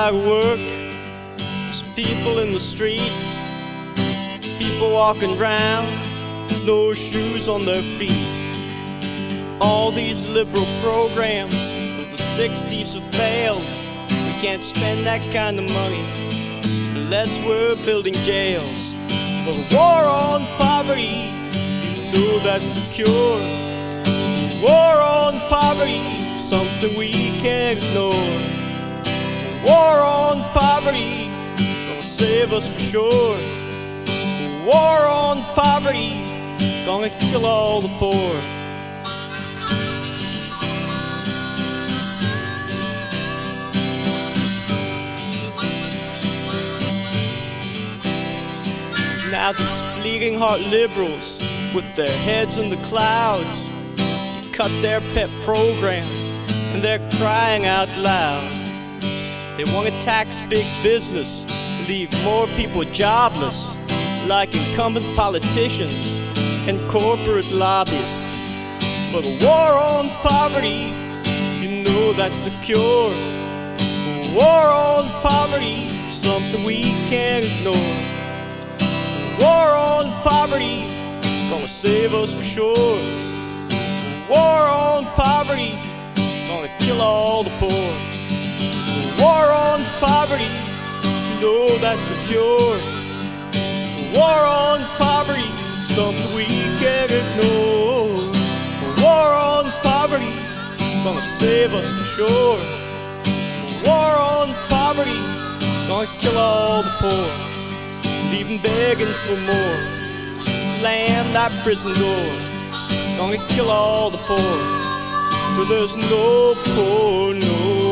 out of work, there's people in the street, people walking around, no shoes on their feet. All these liberal programs of the 60s have failed. We can't spend that kind of money unless we're building jails. But a war on poverty, you know that's the cure. War on poverty, something we can't ignore. War on poverty, gonna save us for sure. War on poverty, gonna kill all the poor. Now these bleeding heart liberals with their heads in the clouds cut their pet program and they're crying out loud. They want to tax big business, leave more people jobless, like incumbent politicians and corporate lobbyists. But a war on poverty, you know that's the cure. A war on poverty, something we can't ignore. A war on poverty, gonna save us for sure. A war on poverty, gonna kill all the poor. A war on poverty, you know that's the cure. A war on poverty, something we can't ignore. A war on poverty, gonna save us for sure. A war on poverty, gonna kill all the poor. Leave them begging for more. Slam that prison door. Gonna kill all the poor. For there's no poor, no